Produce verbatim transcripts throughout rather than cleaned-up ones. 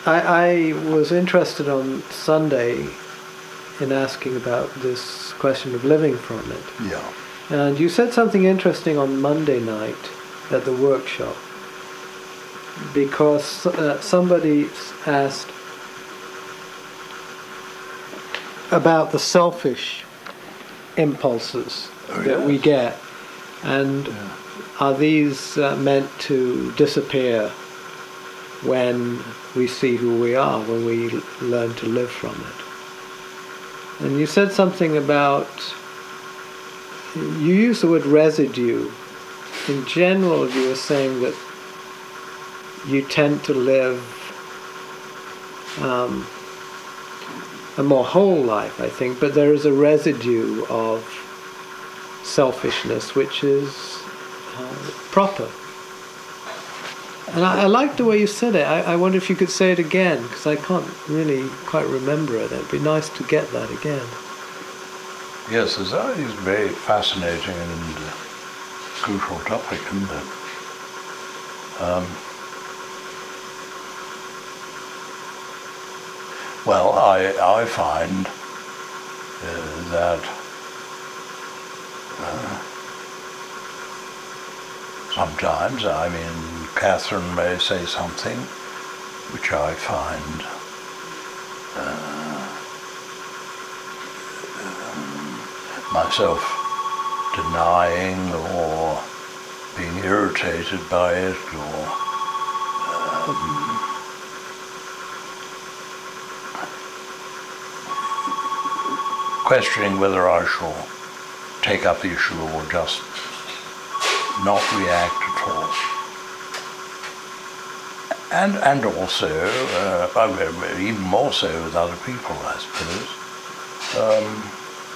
I, I was interested on Sunday in asking about this question of living from it. Yeah. And you said something interesting on Monday night at the workshop, because uh, somebody asked about the selfish impulses oh, that yes. we get, and yeah. are these uh, meant to disappear when we see who we are, when we l- learn to live from it? And you said something about, you used the word residue. In general, you were saying that you tend to live um, a more whole life, I think, but there is a residue of selfishness which is uh, proper. And I, I like the way you said it. I, I wonder if you could say it again, because I can't really quite remember it. It'd be nice to get that again. Yes, it's always a very fascinating and uh, crucial topic, isn't it? Um, well, I I find uh, that uh, sometimes, I mean, Catherine may say something which I find uh, myself denying or being irritated by it, or um, questioning whether I shall take up the issue or just not react at all. And and also, uh, even more so with other people, I suppose. Um,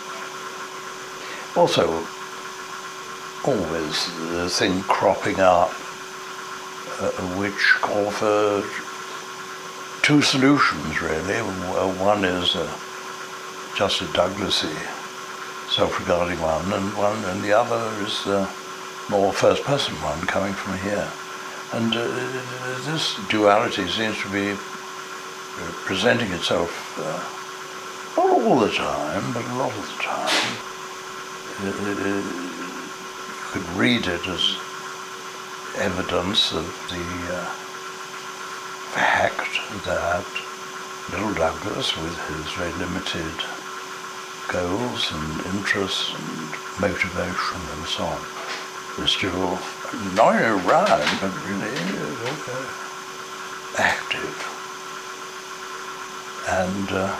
also, always the thing cropping up uh, which call for two solutions, really. One is uh, just a Douglasy, self-regarding one, and one, and the other is uh, more first-person one coming from here. And uh, this duality seems to be presenting itself uh, not all the time, but a lot of the time. Uh, you could read it as evidence of the uh, fact that little Douglas, with his very limited goals and interests and motivation and so on, is still not only around, but really uh, active. And uh,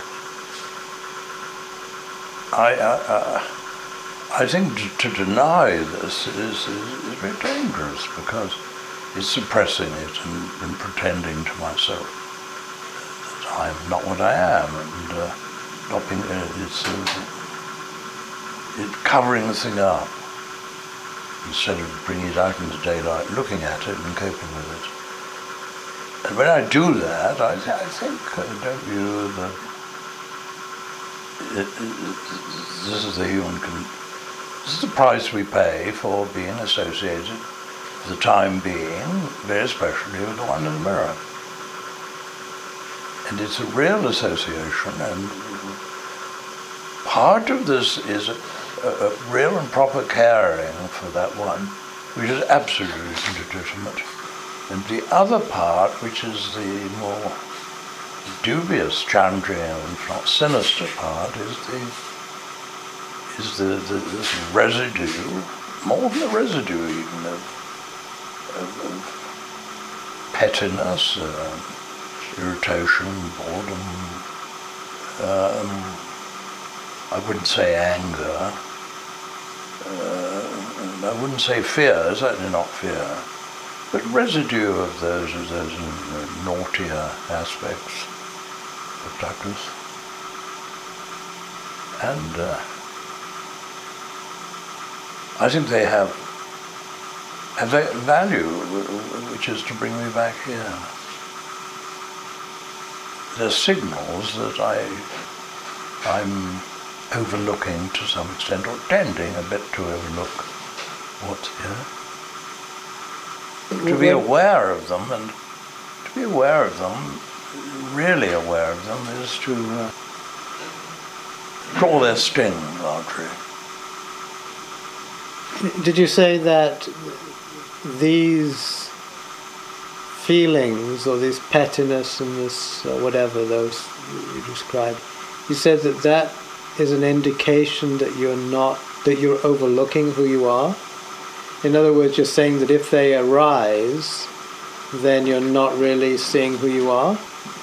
I, I, I think to, to deny this is, is, is very dangerous, because it's suppressing it and, and pretending to myself that I'm not what I am, and uh, not being, uh, it's, uh, it's covering the thing up instead of bringing it out into daylight, looking at it and coping with it. And when I do that, I, I think, uh, don't you, that it, it, this is the human con- this is the price we pay for being associated for the time being, very especially with the one in the mirror. And it's a real association, and part of this is a, a, a real and proper caring for that one, which is absolutely legitimate. And the other part, which is the more dubious, challenging, if not sinister part, is the is the, the this residue, more than the residue even, of, of, of pettiness, uh, irritation, boredom, um, I wouldn't say anger, uh, I wouldn't say fear, certainly not fear, but residue of those, of those uh, naughtier aspects of Douglas. And uh, I think they have, have a value, which is to bring me back here. There's signals that I, I'm overlooking to some extent, or tending a bit to overlook what's here. To be aware of them, and to be aware of them really aware of them is to uh, draw their sting largely. Did you say that these feelings, or this pettiness and this uh, whatever those you described, you said that that is an indication that you're not, that you're overlooking who you are? In other words, you're saying that if they arise, then you're not really seeing who you are?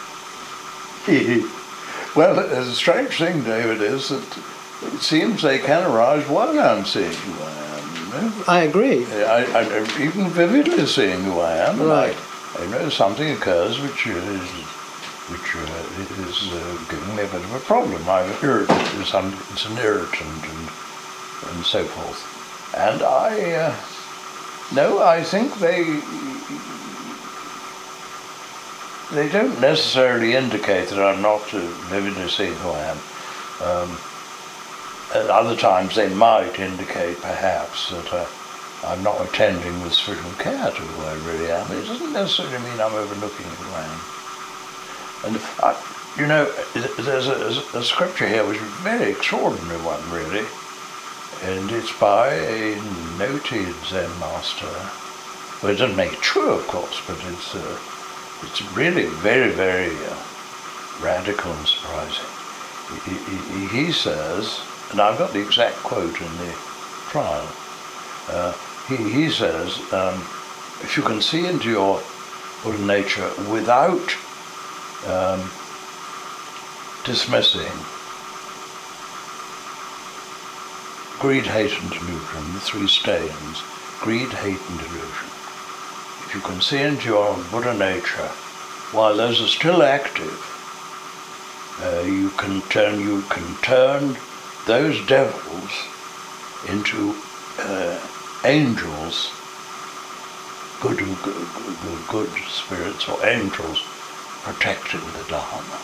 Well, the strange thing, David, is that it seems they can arise while I'm seeing who I am. You know? I agree. I, I, even vividly seeing who I am. Right. I, I know something occurs which is, which uh, is uh, giving me a bit of a problem. I'm irritated. It's, un, it's an irritant and, and so forth. And I, uh, no, I think they, they don't necessarily indicate that I'm not uh, vividly seeing who I am. Um, at other times they might indicate perhaps that uh, I'm not attending with sufficient care to who I really am. It doesn't necessarily mean I'm overlooking who I am. And I, you know, there's a, a scripture here which is a very extraordinary one, really. And it's by a noted Zen master. Well, it doesn't make it true, of course, but it's uh, it's really very, very uh, radical and surprising. He, he, he says, and I've got the exact quote in the trial, uh, he, he says, um, if you can see into your Buddha nature without um, dismissing greed, hate and delusion, the three stains, greed, hate and delusion. If you can see into your Buddha nature, while those are still active, uh, you can turn you can turn those devils into uh, angels, good, good, good, good spirits or angels protecting the Dharma.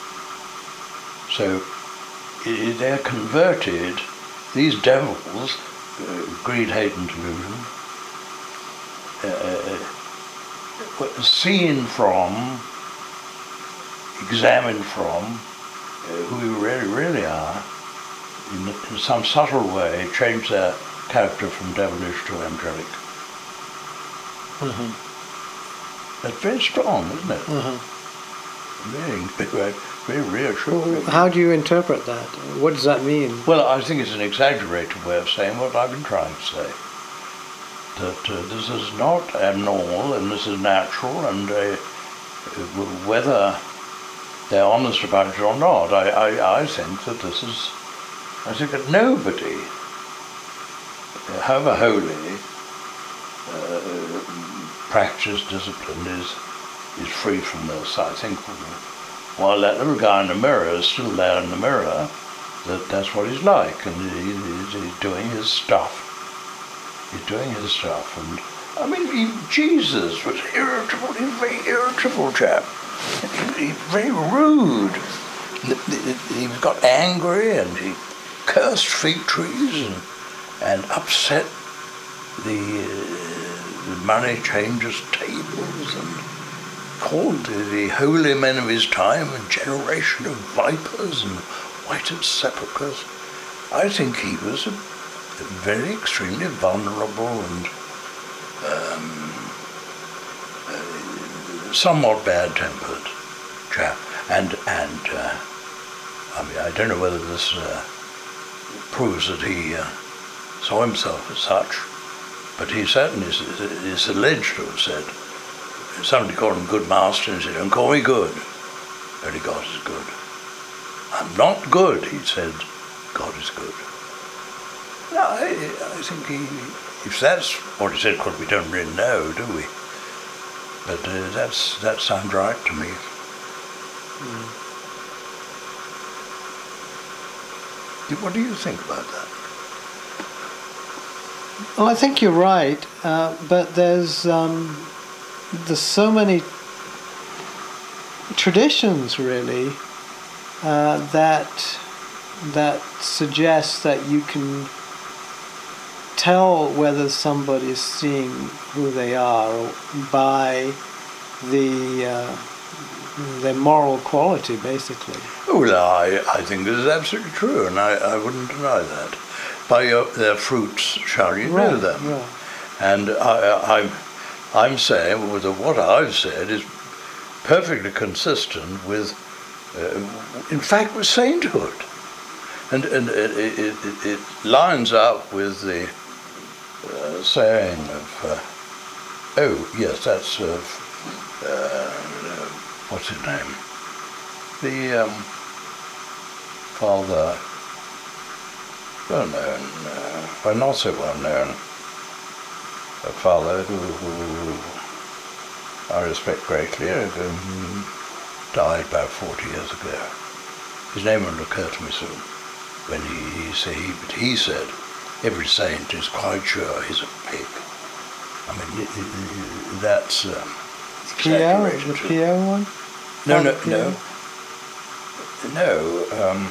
So they're converted. These devils, uh, greed, hate and delusion, uh, seen from, examined from, uh, who we really, really are, in, in some subtle way, change their character from devilish to angelic. Mm-hmm. That's very strong, isn't it? Mm-hmm. Very, very, very reassuring. Well, how do you interpret that? What does that mean? Well, I think it's an exaggerated way of saying what I've been trying to say. That uh, this is not abnormal and this is natural, and uh, whether they're honest about it or not, I, I, I think that this is, I think that nobody, however holy, uh, practice, discipline is, is free from this. I think while that little guy in the mirror is still there in the mirror, that that's what he's like, and he, he's, he's doing his stuff. He's doing his stuff, and I mean, he, Jesus was irritable. He's a very irritable chap. He, he's very rude. He got angry and he cursed fig trees and, and upset the, uh, the money changers' tables and called the, the holy men of his time a generation of vipers and whited sepulchres. I think he was a, a very extremely vulnerable and um, uh, somewhat bad-tempered chap. And, and uh, I mean, I don't know whether this uh, proves that he uh, saw himself as such, but he certainly is, is alleged to have said, somebody called him good master, and he said, don't call me good, only God is good. I'm not good, he said, God is good. No, I, I think he, if that's what he said, because we don't really know, do we? But uh, that's that sounds right to me. Mm. What do you think about that? Well, I think you're right, uh, but there's um, there's so many traditions, really, uh, that that suggest that you can tell whether somebody is seeing who they are by the uh, their moral quality, basically. Well, I, I think this is absolutely true, and I, I wouldn't deny that. By your, their fruits shall you know Right, them. right. And I, I'm, I'm saying with what I've said is perfectly consistent with, uh, in fact, with sainthood. And, and it, it, it, it lines up with the uh, saying of, uh, oh, yes, that's, uh, uh, what's his name? The um, father, well known, uh, well not so well known, a father who, who I respect greatly, um, died about forty years ago. His name won't occur to me soon. When he, he, say, he, but he said, every saint is quite sure he's a pig. I mean, it, it, that's um, Pierre, the Pierre one? No, no, Father Pierre? no. No, um,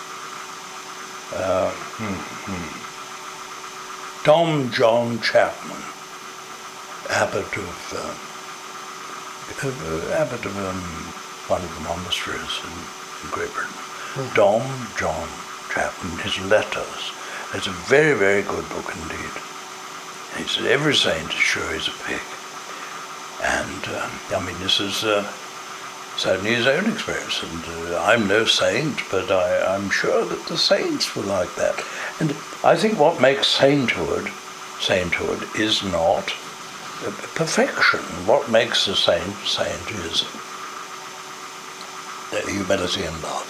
uh, hmm, hmm. Dom John Chapman, abbot of, uh, uh, abbot of um, one of the monasteries in, in Great Britain. Hmm. Dom John Chapman, his letters. It's a very, very good book indeed. And he said every saint is sure he's a pig. And um, I mean, this is uh, certainly his own experience, and uh, I'm no saint, but I, I'm sure that the saints were like that. And I think what makes sainthood, sainthood is not uh, perfection. What makes a saint saint is uh, humility and love.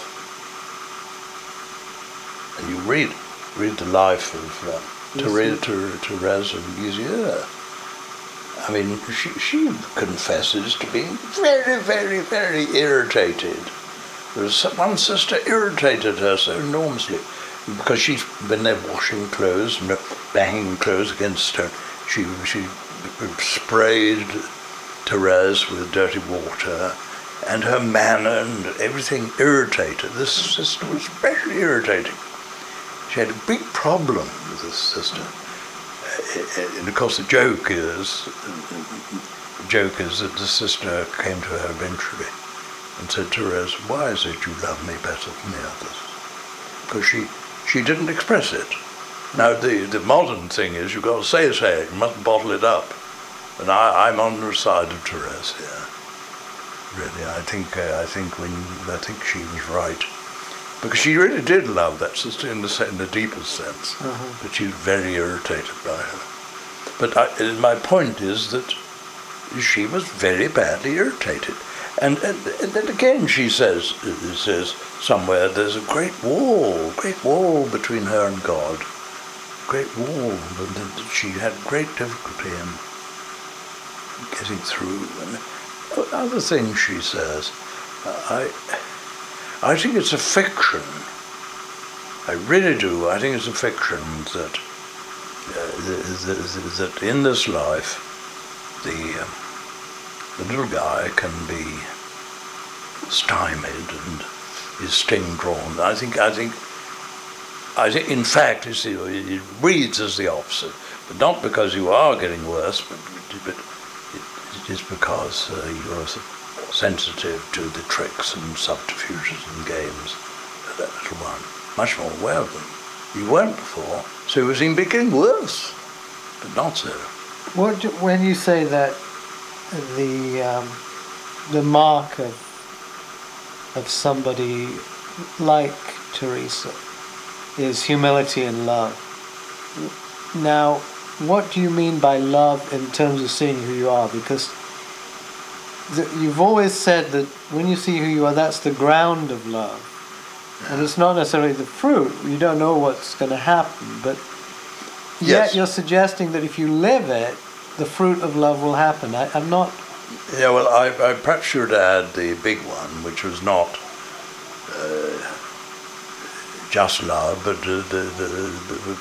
And you read read the life of uh, Therese, Therese of Lisieux. I mean, she, she confesses to being very, very, very irritated. There was one sister irritated her so enormously because she, when they're washing clothes and banging clothes against stone, she she sprayed Therese with dirty water, and her manner and everything irritated. This sister was especially irritating. She had a big problem with this sister. And of course the joke is, the joke is that the sister came to her eventually and said, Therese, why is it you love me better than the others? Because she, she didn't express it. Now the, the modern thing is you've got to say say it, you mustn't bottle it up. And I, I'm on the side of Therese here. Really, I think uh, I think when I think she was right. Because she really did love that sister in the, in the deepest sense, uh-huh. But she was very irritated by her. But I, my point is that she was very badly irritated. And, and, and then again she says, says somewhere, there's a great wall, great wall between her and God. Great wall, and she had great difficulty in getting through. And other things she says, I... I think it's a fiction. I really do. I think it's a fiction that uh, that, that in this life, the uh, the little guy can be stymied and his sting drawn. I think. I think. I think. In fact, you see, it reads as the opposite, but not because you are getting worse, but, but it, it is because uh, you're sensitive to the tricks and subterfuges and games of that little one. Much more aware of them. You weren't before, so it was even getting worse, but not so. What do, when you say that the um, the mark of of somebody like Teresa is humility and love. Now, what do you mean by love in terms of seeing who you are? Because the, you've always said that when you see who you are, that's the ground of love. And it's not necessarily the fruit. You don't know what's going to happen. But yet yes. You're suggesting that if you live it, the fruit of love will happen. I, I'm not... Yeah, well, I, I perhaps should add the big one, which was not uh, just love, but uh, the, the, the, the,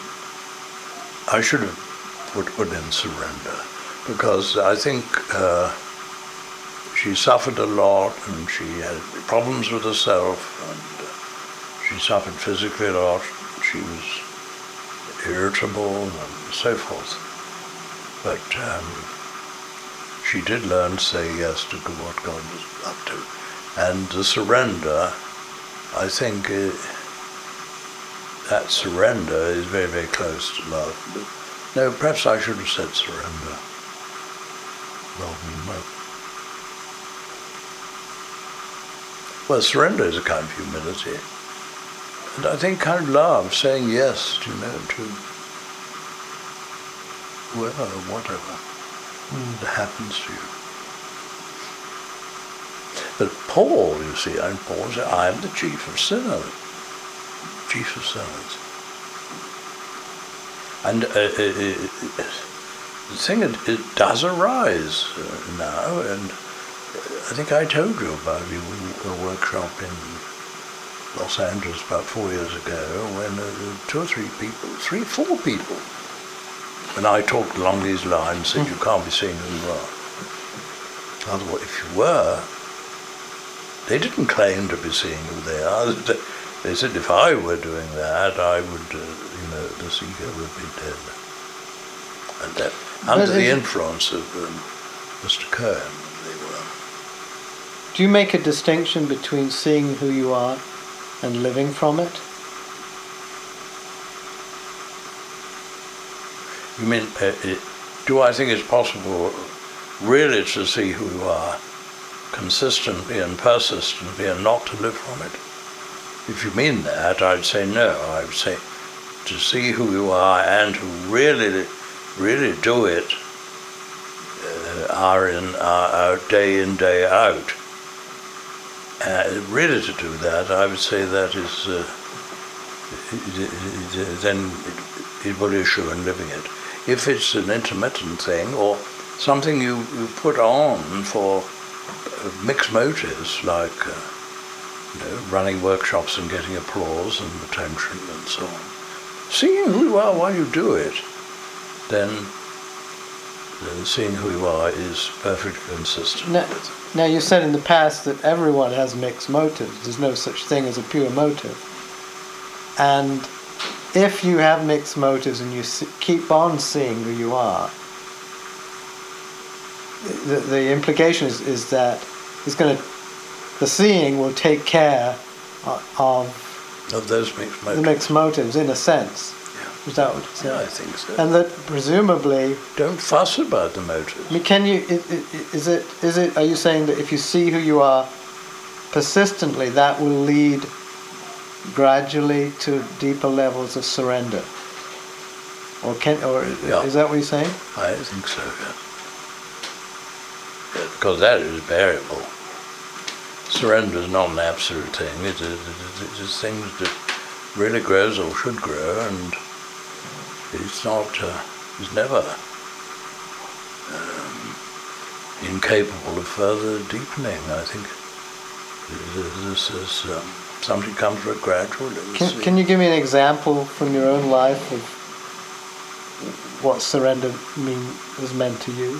I should have put, put in surrender. Because I think... Uh, She suffered a lot, and she had problems with herself, and uh, she suffered physically a lot. She was irritable and so forth. But um, she did learn to say yes to what God was up to. And the surrender, I think uh, that surrender is very, very close to love. But no, perhaps I should have said surrender rather than love. Well, surrender is a kind of humility. And I think kind of love, saying yes, you know, to whoever, whatever mm. that happens to you. But Paul, you see, and Paul said, I am the chief of sinners. Chief of sinners. And uh, it, it, it, the thing, it, it does arise uh, now, and I think I told you about it, a workshop in Los Angeles about four years ago, when uh, two or three people, three, four people, when I talked along these lines, said, you can't be seeing who you are. Otherwise, if you were, they didn't claim to be seeing who they are. They said, if I were doing that, I would, uh, you know, the seeker would be dead. And that, under the influence of um, Mister Cohen, they were. Do you make a distinction between seeing who you are and living from it? You mean, uh, it, do I think it's possible really to see who you are consistently and persistently and not to live from it? If you mean that, I'd say no. I would say to see who you are and to really, really do it uh, hour in, hour out, day in, day out. Uh, really to do that, I would say that is uh, then it will issue in living it. If it's an intermittent thing or something you, you put on for mixed motives, like uh, you know, running workshops and getting applause and attention and so on, seeing who you are while you do it, then, then seeing who you are is perfectly consistent now, with. Now you said in the past that everyone has mixed motives. There's no such thing as a pure motive. And if you have mixed motives and you see, keep on seeing who you are, the, the implication is, is that it's going to, the seeing will take care of of those mixed motives. The mixed motives, in a sense. Yeah. Is that what you're saying? Yeah, I think so. And that presumably, don't fuss about the motives. I mean, can you? Is it? Is it? Are you saying that if you see who you are persistently, that will lead gradually to deeper levels of surrender? Or can? Or yeah. Is that what you're saying? I think so. Yes. Yeah, because that is variable. Surrender is not an absolute thing. It is, it is things that really grows or should grow, and it's not. Uh, it's never um, incapable of further deepening. I think this is um, something comes very gradually. Can, can you give me an example from your own life of what surrender mean was meant to you?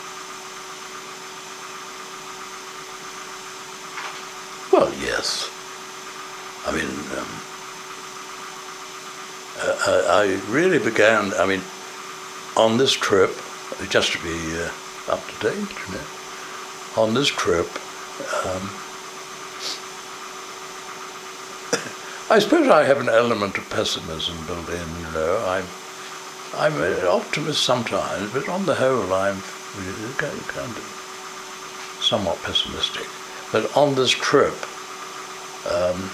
Well, yes. I mean, um, uh, I really began, I mean, on this trip, just to be uh, up to date, you know, on this trip, um, I suppose I have an element of pessimism built in, you know. I'm, I'm an optimist sometimes, but on the whole, I'm really kind of somewhat pessimistic. But on this trip, um,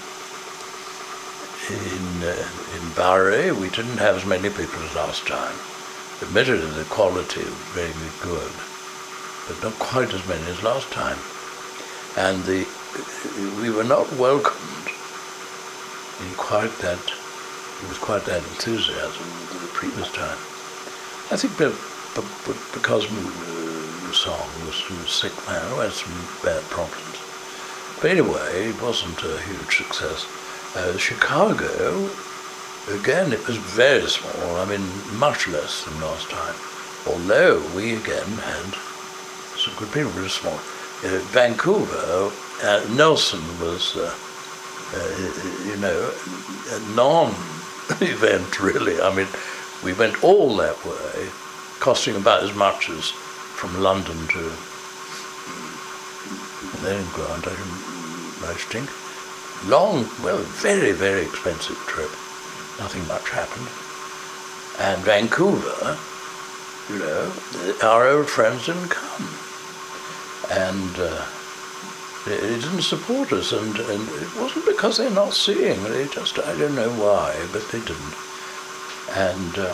in uh, in Bari, we didn't have as many people as last time. Admittedly, the quality was very good, but not quite as many as last time. And the we were not welcomed in quite that. It was quite that enthusiasm the previous time. I think but, but, but because the song was, was sick man, who had some bad problems. But anyway, it wasn't a huge success. Uh, Chicago, again, it was very small. I mean, much less than last time. Although we again had some good people, really small. Uh, Vancouver, uh, Nelson was, uh, uh, you know, a non-event really. I mean, we went all that way, costing about as much as from London to Leningrad. I motoring. Long, well, very, very expensive trip. Nothing much happened. And Vancouver, you know, our old friends didn't come. And uh, they, they didn't support us. And, and it wasn't because they're not seeing. They just, I don't know why, but they didn't. And, uh,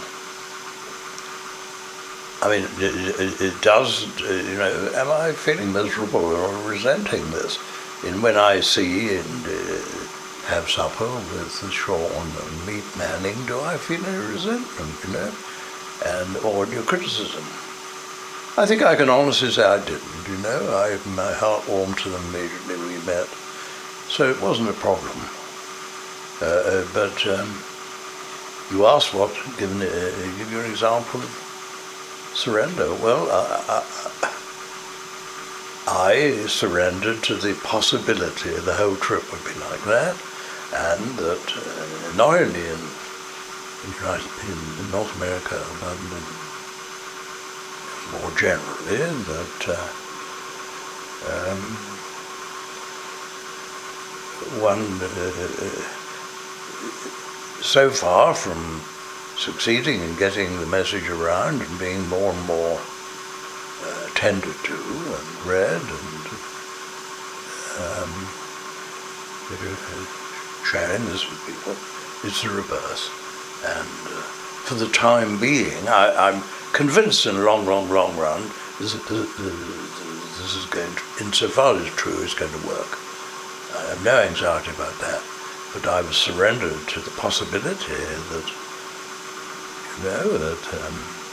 I mean, it, it, it does, you know, am I feeling miserable or resenting this? And when I see and uh, have supper with Sean and meet Manning, do I feel any resentment, you know, and or new criticism? I think I can honestly say I didn't, you know. I, my heart warmed to them immediately we met, so it wasn't a problem. Uh, but um, you asked what, given, uh, give you an example of surrender. Well, I, I, I surrendered to the possibility the whole trip would be like that, and that uh, not only in, in, in North America, but more generally, that uh, um, one, uh, so far from succeeding in getting the message around and being more and more uh, tended to and read and um, sharing this with people, it's the reverse. And uh, for the time being, I, I'm convinced in the long, long, long run, this, this, this is going to, insofar as it's true, it's going to work. I have no anxiety about that, but I was surrendered to the possibility that know that um,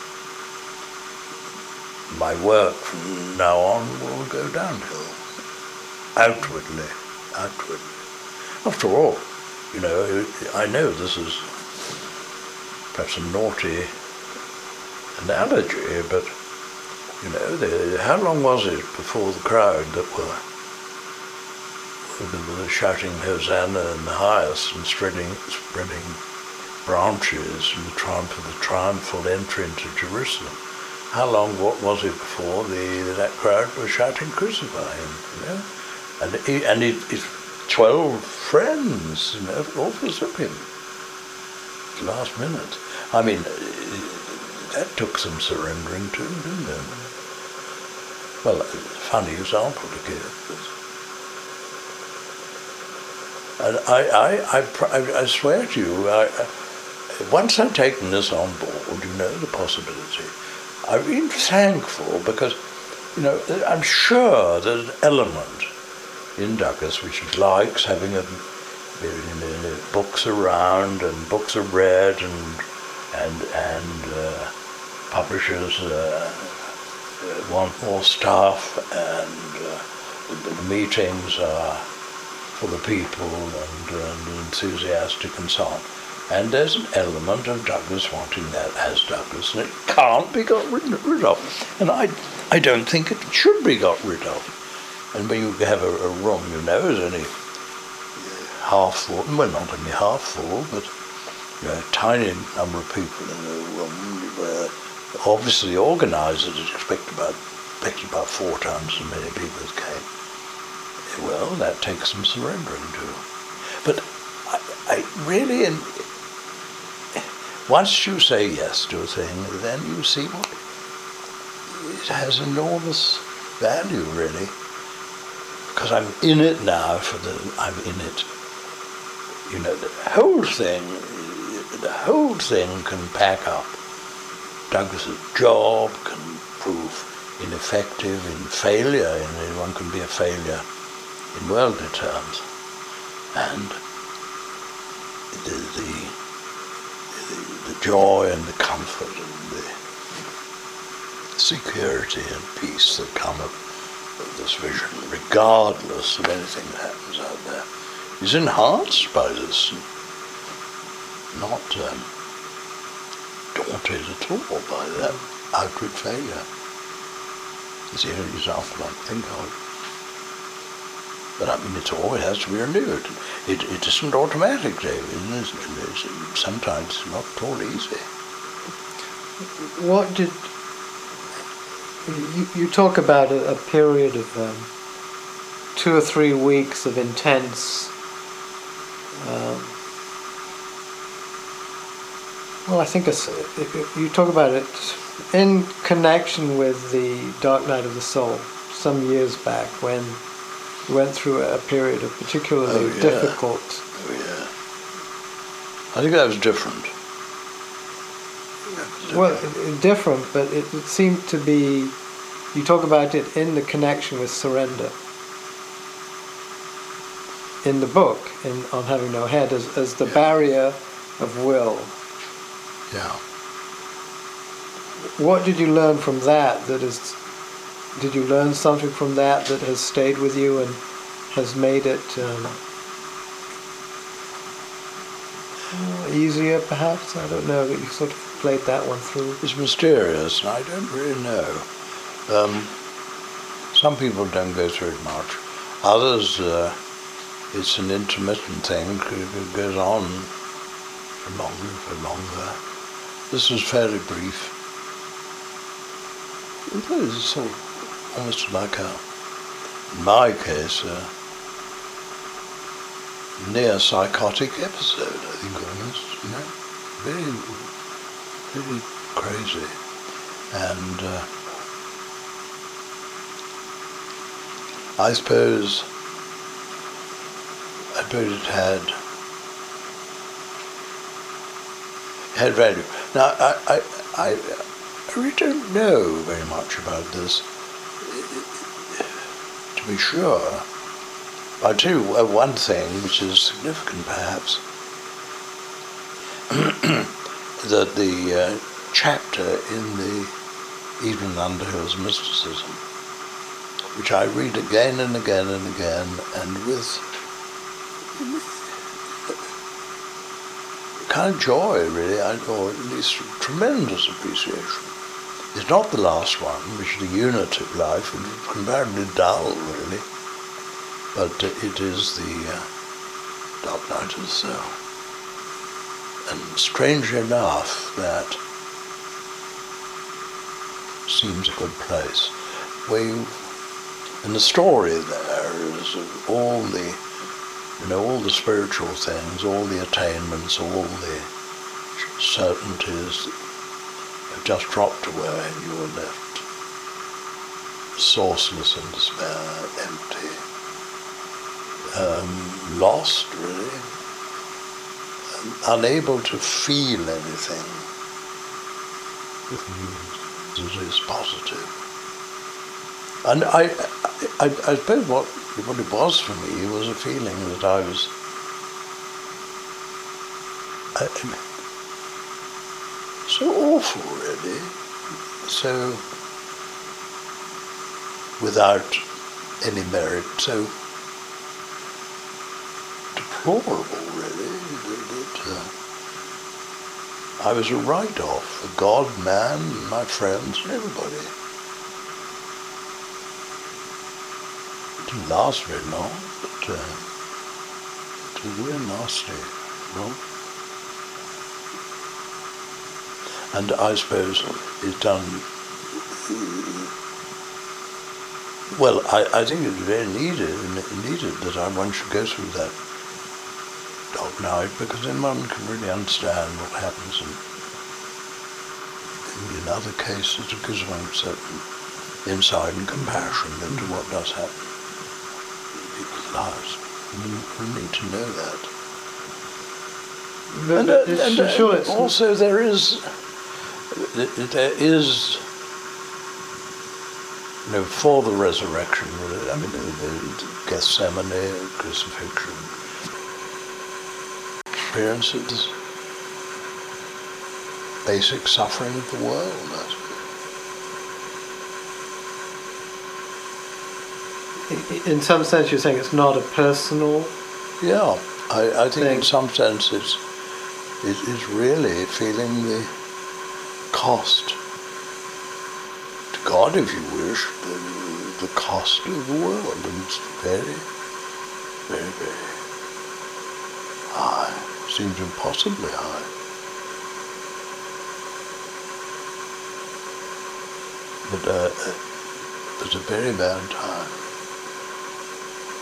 my work from now on will go downhill, outwardly, outwardly. After all, you know, I know this is perhaps a naughty analogy, but, you know, the, how long was it before the crowd that were, were shouting Hosanna in the highest and spreading, spreading branches in the triumph of the triumphal entry into Jerusalem? How long, what was it before the that crowd was shouting, crucify him, you know? And he, and he, his twelve friends, you know, all forsook him. Last minute. I mean, that took some surrendering too, didn't it? Well, a funny example to give. And I, I, I, I swear to you, I, I once I've taken this on board, you know, the possibility, I've been thankful because, you know, I'm sure there's an element in Douglas which he likes having a, you know, books around and books are read and and and uh, publishers uh, want more stuff and uh, the, the meetings are for the people and, and enthusiastic and so on. And there's an element of Douglas wanting that as Douglas, and it can't be got rid, rid of. And I, I don't think it should be got rid of. And when you have a, a room, you know, is only half full, well, not only half full, but you know, a tiny number of people in the room, where obviously the organisers expect about, expected about four times as many people as came. Well, that takes some surrendering too. But I, I really, in, once you say yes to a thing, then you see what it has enormous value, really, because I'm in it now. For the I'm in it. You know, the whole thing, the whole thing can pack up. Douglas's job can prove ineffective in failure, and one can be a failure in worldly terms, and the, the, the, the joy and the comfort and the security and peace that come of, of this vision, regardless of anything that happens out there, is enhanced by this, not um, daunted at all by that outward failure. It's the only example I can think of. But I mean, it's all, it has to be renewed. It, it isn't automatic, David. It's, it's, sometimes it's not at all easy. What did, you, you talk about a, a period of um, two or three weeks of intense, um, well, I think it's, it, it, you talk about it in connection with the Dark Night of the Soul some years back when you went through a period of particularly oh, yeah. difficult. Oh yeah. I think that was different. That was Well, different. it, different, but it, it seemed to be. You talk about it in the connection with surrender. In the book, in On Having No Head, as, as the Yeah. barrier of will. Yeah. What did you learn from that? That is, did you learn something from that that has stayed with you and has made it um, easier, perhaps? I don't know. That you sort of played that one through. It's mysterious, and I don't really know. Um, some people don't go through it much. Others, uh, it's an intermittent thing. It goes on for longer, for longer. This was fairly brief. It's sort of almost like a, in my case, a near psychotic episode, I think, almost, you know, very, very crazy. And uh, I suppose, I suppose it had, had value. Now, I, I, I, I really don't know very much about this, to be sure. I'll tell you one thing which is significant, perhaps, that the uh, chapter in the Evelyn Underhill's Mysticism, which I read again and again and again, and with kind of joy, really, or at least tremendous appreciation. It's not the last one, which is the unit of life, which is comparatively dull, really, but uh, it is the uh, Dark Night of the Soul. And strangely enough, that seems a good place. Where you, and the story there is of all the, you know, all the spiritual things, all the attainments, all the certainties have just dropped away, and you are left sourceless in despair, empty, um, lost, really, unable to feel anything that is positive. And I, I, I suppose what, what it was for me was a feeling that I was, I, so awful, really, so without any merit, so deplorable, really, that uh, I was a write-off for God, man, my friends, and everybody. It didn't last very long, but uh, it was real nasty, you know? And I suppose it's done, well, I, I think it's very needed, needed that I, one should go through that dark night, because then one can really understand what happens, and in other cases it gives one certain insight and compassion into what does happen in people's lives. We need to know that. But, And, but uh, it's, and uh, sure, it's also there is, there is, you know, for the resurrection, I mean, the, the Gethsemane, crucifixion, experience of this basic suffering of the world, I suppose. in some sense you're saying it's not a personal. Yeah, I, I think thing. in some sense it's, it is really feeling the cost, to God if you wish, the, the cost of the world, and it's very, very, very high. Seems impossibly high. But uh, it was a very bad time.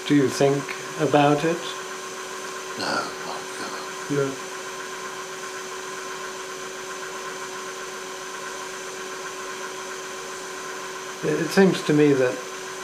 Do you think about it? No, not really. No. It seems to me that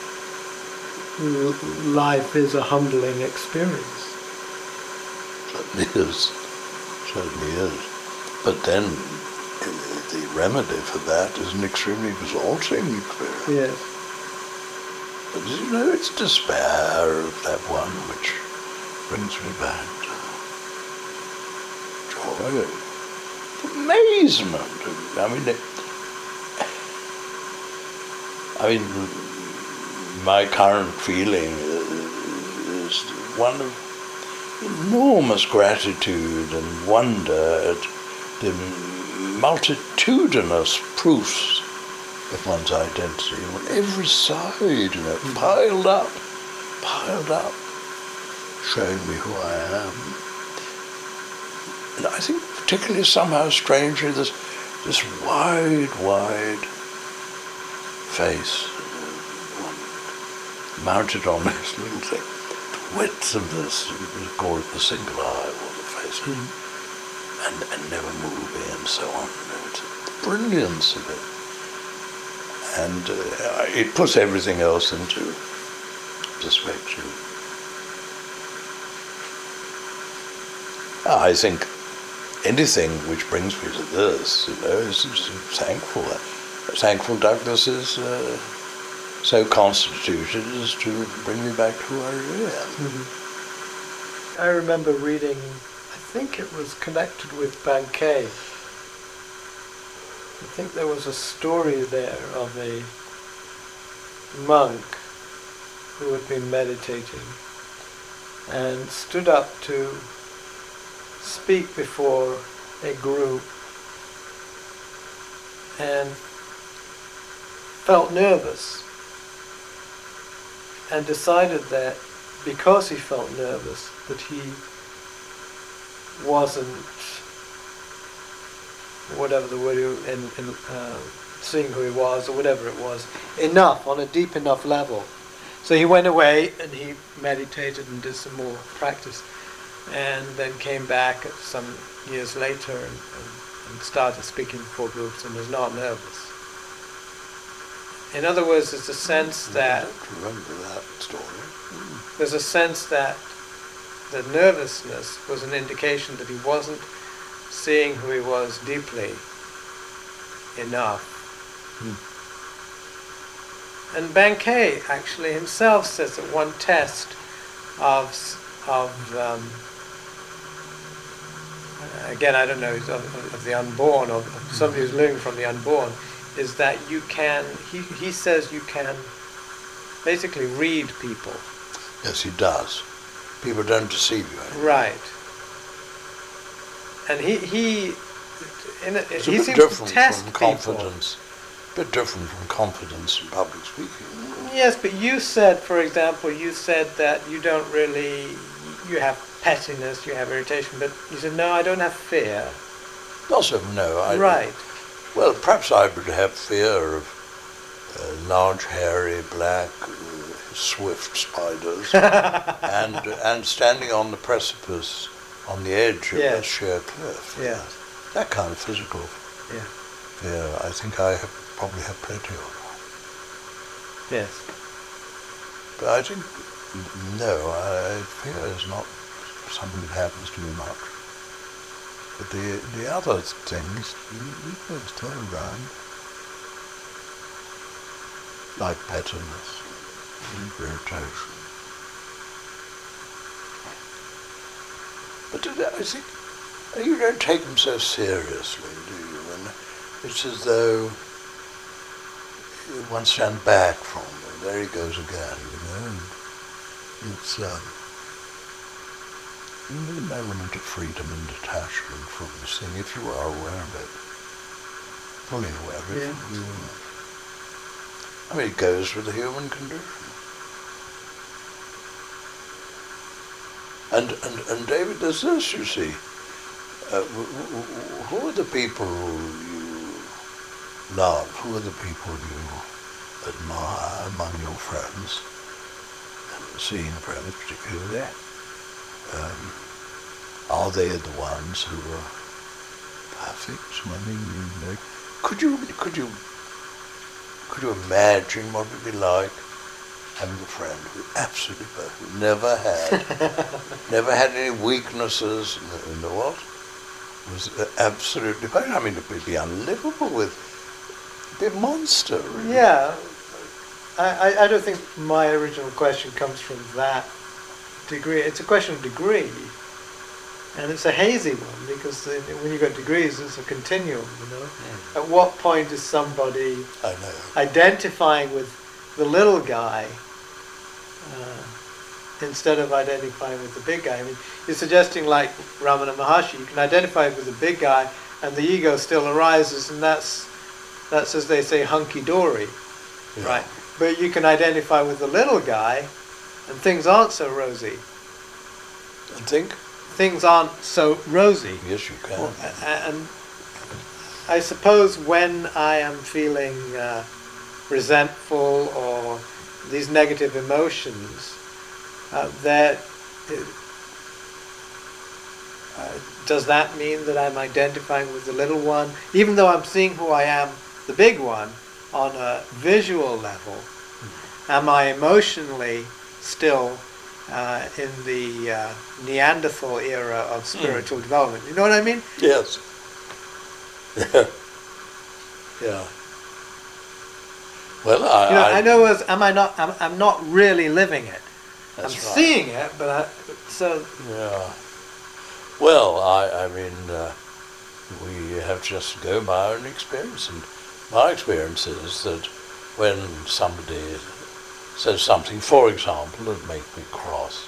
l- life is a humbling experience. Certainly is. Certainly is. But then uh, the remedy for that is an extremely exalting experience. Yes. But you know, it's despair of that one which brings me back to joy, amazement. I mean, it, I mean, my current feeling is one of enormous gratitude and wonder at the multitudinous proofs of one's identity on every side, you know, piled up, piled up, showing me who I am. And I think particularly somehow strangely this this wide, wide face, uh, mounted on this little thing. The width of this, we call it the single eye, or the face, mm. and, and never moving and so on. You know, it's the brilliance of it. And uh, it puts everything else into perspective. I think anything which brings me to this, you know, is, is thankful. Thankful Douglas is uh, so constituted as to bring me back to who I really am. Mm-hmm. I remember reading, I think it was connected with Bankei. I think there was a story there of a monk who had been meditating and stood up to speak before a group and felt nervous and decided that because he felt nervous that he wasn't, whatever the word, in, in uh, seeing who he was or whatever it was, enough, on a deep enough level. So he went away and he meditated and did some more practice, and then came back some years later and, and, and started speaking before groups and was not nervous. In other words, there's a sense that... I don't remember that story. Mm. There's a sense that the nervousness was an indication that he wasn't seeing who he was deeply enough. Hmm. And Bankei actually himself says that one test of, of um, again, I don't know, of, of the unborn, or of somebody who's learning from the unborn, is that you can, he, he says you can basically read people. Yes, he does. People don't deceive you anymore. Right. And he he in a, it's he a bit seems different to test from people. confidence. A bit different from confidence in public speaking. Yes, but you said, for example, you said that you don't really, you have pettiness, you have irritation, but you said, no, I don't have fear. Also, no. I, right. Well, perhaps I would have fear of uh, large, hairy, black, uh, swift spiders, and and standing on the precipice, on the edge of yes. a sheer cliff. Yeah. That kind of physical yeah. fear, I think I have, probably have plenty of. Yes. But I think, no, I, fear is not something that happens to me much. But the the other things, they're still around. Like pettiness, irritation. But I think you don't take them so seriously, do you? And it's as though one stands back from them. There he goes again, you know. And it's um, an element of freedom and detachment from this thing, if you are aware of it, fully aware of it. Yeah. You, I mean, it goes with the human condition. And, and, and David, there's this, you see. Uh, who are the people you love? Who are the people you admire among your friends? seeing friends particularly, um, are they the ones who are perfect? I mean, you know, could you could you could you imagine what it would be like having a friend who absolutely perfect, never had, never had any weaknesses, and the what? Was absolutely perfect. I mean, it would be unlivable. With it'd be a monster. Really. Yeah, I, I, I don't think my original question comes from that degree. It's a question of degree, and it's a hazy one because when you got degrees, it's a continuum. You know, mm. At what point is somebody I know. identifying with the little guy uh, instead of identifying with the big guy? I mean, you're suggesting like Ramana Maharshi, you can identify with the big guy, and the ego still arises, and that's that's as they say hunky-dory, yeah. Right? But you can identify with the little guy, and things aren't so rosy. And think? Things aren't so rosy. Yes, you can. Well, and I suppose when I am feeling uh, resentful or these negative emotions, uh, that uh, does that mean that I'm identifying with the little one, even though I'm seeing who I am, the big one, on a visual level? Mm-hmm. Am I emotionally still uh, in the uh, Neanderthal era of spiritual mm. development? You know what I mean? Yes. Yeah. Yeah. Well, I, you know, I, I know as am I not? I'm, I'm not really living it. That's I'm right. seeing it, but I, so. Yeah. Well, I, I mean, uh, we have to just go by our own experience, and my experience is that when somebody says something, for example, that makes me cross,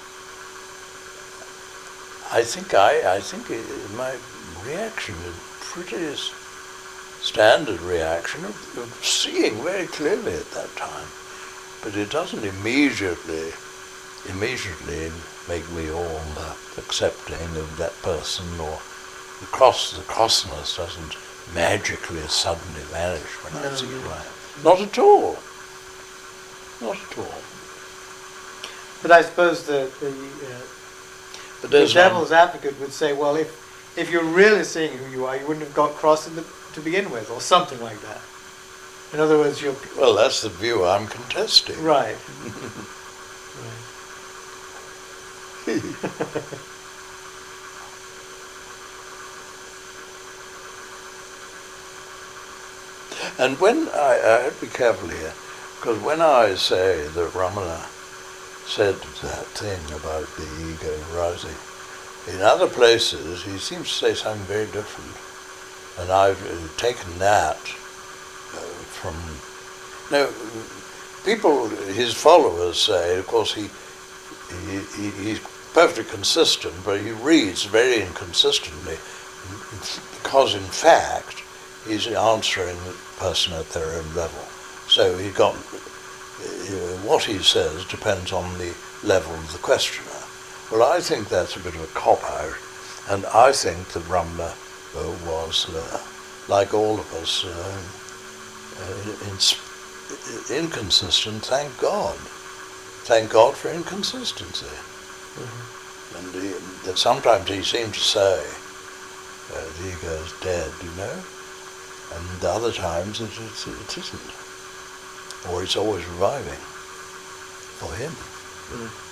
I think I, I think it, my reaction is pretty standard reaction of, of seeing very clearly at that time, but it doesn't immediately, immediately make me all uh, accepting of that person, or the cross, the crossness doesn't magically suddenly vanish when no, I see it. Right. Not at all. Not at all. But I suppose the the, uh, but the devil's advocate would say, well, if if you're really seeing who you are, you wouldn't have got cross in the, to begin with, or something like that. In other words, you're... Well, that's the view I'm contesting. Right. Right. And when I, I have to be careful here, because when I say that Ramana said that thing about the ego rising, in other places he seems to say something very different, and I've uh, taken that uh, from. No, people, his followers say, of course, he, he, he he's perfectly consistent, but he reads very inconsistently, because in fact he's answering the person at their own level. So he got uh, what he says depends on the level of the questioner. Well, I think that's a bit of a cop-out, and I think that Ramana uh, was, uh, like all of us, uh, uh, in, inconsistent, thank God. Thank God for inconsistency. Mm-hmm. And he, that sometimes he seemed to say, uh, the ego is dead, you know, and other times it, it, it isn't. Or it's always reviving for him. Mm.